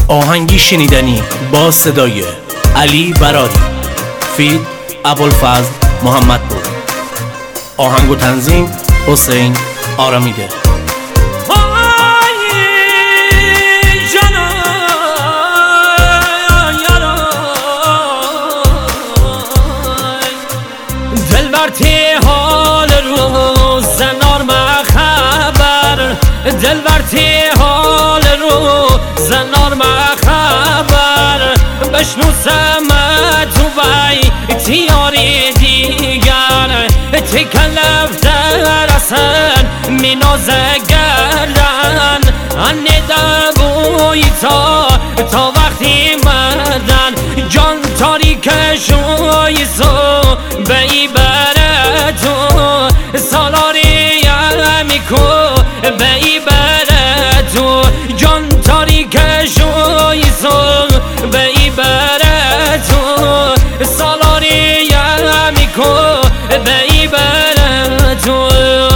آهنگی شنیدنی با صدای علی براری، فید ابوالفضل محمدپور، آهنگ و تنظیم حسین آرامیده. حال رو زنار ما خبر، دلبرتی حال رو زنار ما خبر، بشنو سمت و بای تیاری دیگر، تکلف در اصن مینازه گردن، انه دبوی تا وقتی مردن، جان تاریکش روی سو بی برتو، سالاری میکو بی برتو، جان تاریکش روی سو بی برتو، سالاری میکو بی برتو.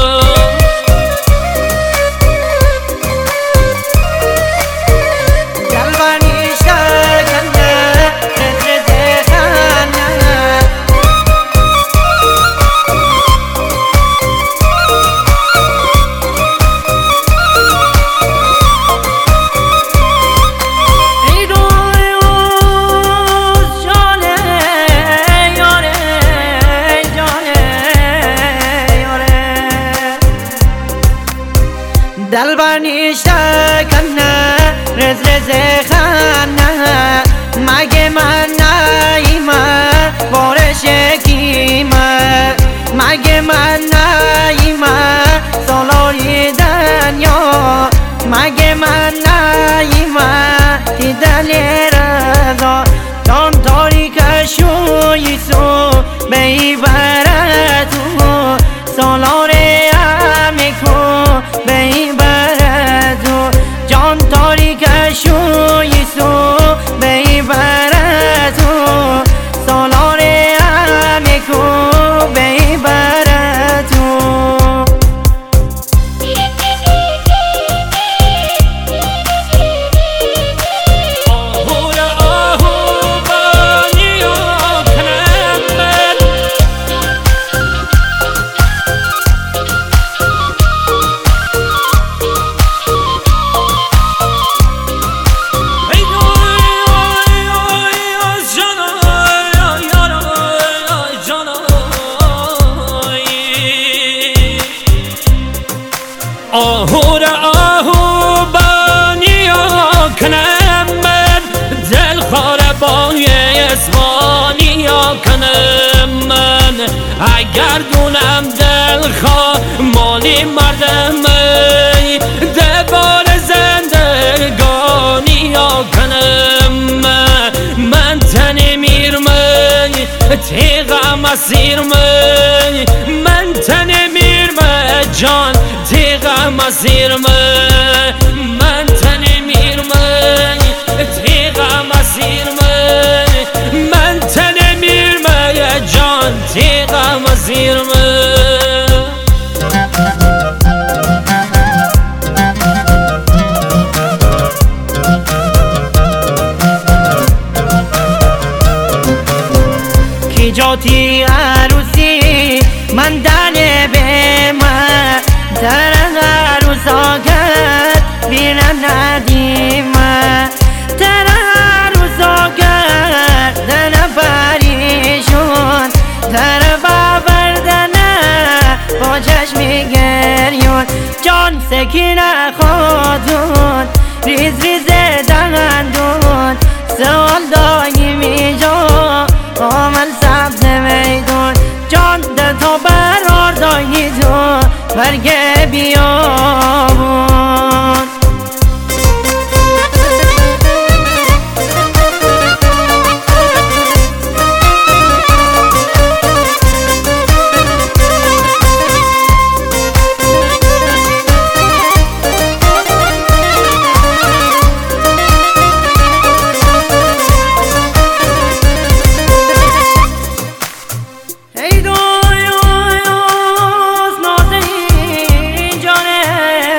دلبر نیشته کنه رز خانه، مگه من نایمه بارش کیمه، مگه من نایمه سالاری دنیا، مگه من نایمه دیدن رضا، جان تاریکش روی سو بی برتو، سالاری میکو بی برتو، جان تاریکش روی سو بی برتو، سالاری میکو بی برتو. آهو بانیا کنم من، دل خاره بای اسمانیا کنم من، اگر دونم دل خواه مالی مردمی، دبار زندگانیا کنم من، تنی میرمی تیغم اسیرمی، من تنی میرمی جان تیغم اسیرمی، من تنی میرمی تیغم اسیرمی، من تنی میرمی جان تیغم اسیرمی. کی جاتی عروسی من دنه به من، در عروساگت بیرم ندیمه، در عروساگت دن پریشون، در بابردنه با چشمی گریون، جان سکینه خودون ریز ریز دندون، سوال دایمی جا آمل سبز میدون، جان ده تا برار دایی تو برگ بیابون. ای دوی نازنین جانه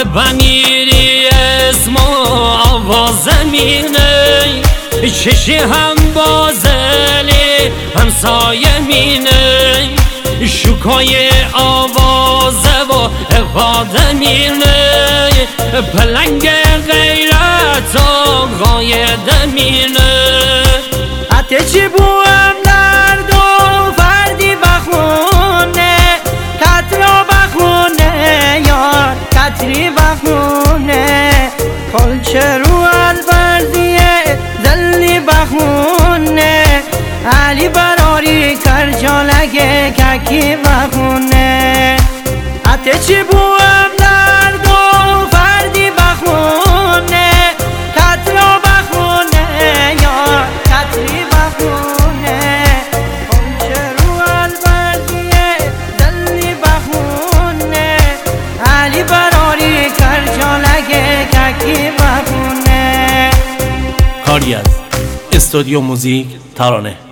بمیری اسم و آواز مینه چشی هم بازلی همسایه مینه شکای آوازه و افاده مینه پلنگ غیرت و غایده مینه حتی چی بوام درد و فردی بخونه کترا بخونه یار کتری بخونه کلچه رو البرزیه زلی بخونه علی براری کرجالگه ککی بخونه حتی چی بوام درد و فردی بخونه کترا بخونه یا کتری بخونه کلچه رو البرزیه زلی بخونه علی براری کرجالگه ککی بخونه. کاری از استودیو موزیک ترانه.